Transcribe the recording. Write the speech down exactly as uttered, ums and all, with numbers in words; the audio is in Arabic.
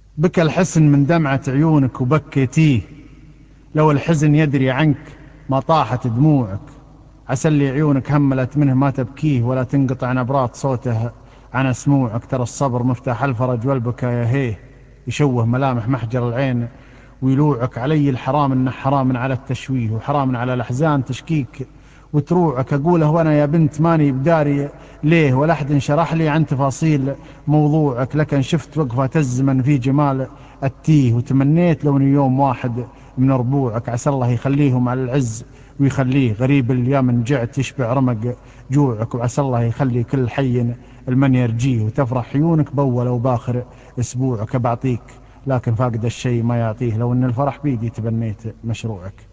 بكى الحسن من دمعة عيونك وبكيتيه، لو الحزن يدري عنك ما طاحت دموعك. عسى اللي عيونك هملت منه ما تبكيه، ولا تنقطع نبرات صوته عن سموعك. ترى الصبر مفتاح الفرج والبكا يا هيه، يشوه ملامح محجر العين ويلوعك. علي الحرام انه حرام على التشويه، وحرام على الاحزان تشكيك وتروعك. اقوله وانا يا بنت ماني بداري ليه، ولا احد شرح لي عن تفاصيل موضوعك. لكن شفت وقفة الزمن في جمال التيه، وتمنيت لو إني يوم واحد من ربوعك. عسى الله يخليهم على العز ويخليه غريب اليوم من جعت يشبع رمق جوعك. وعسى الله يخلي كل حي المن يرجيه، وتفرح عيونك بأول وباخر اسبوعك. بعطيك لكن فاقد الشيء ما يعطيه، لو ان الفرح بيدي تبنيت مشروعك.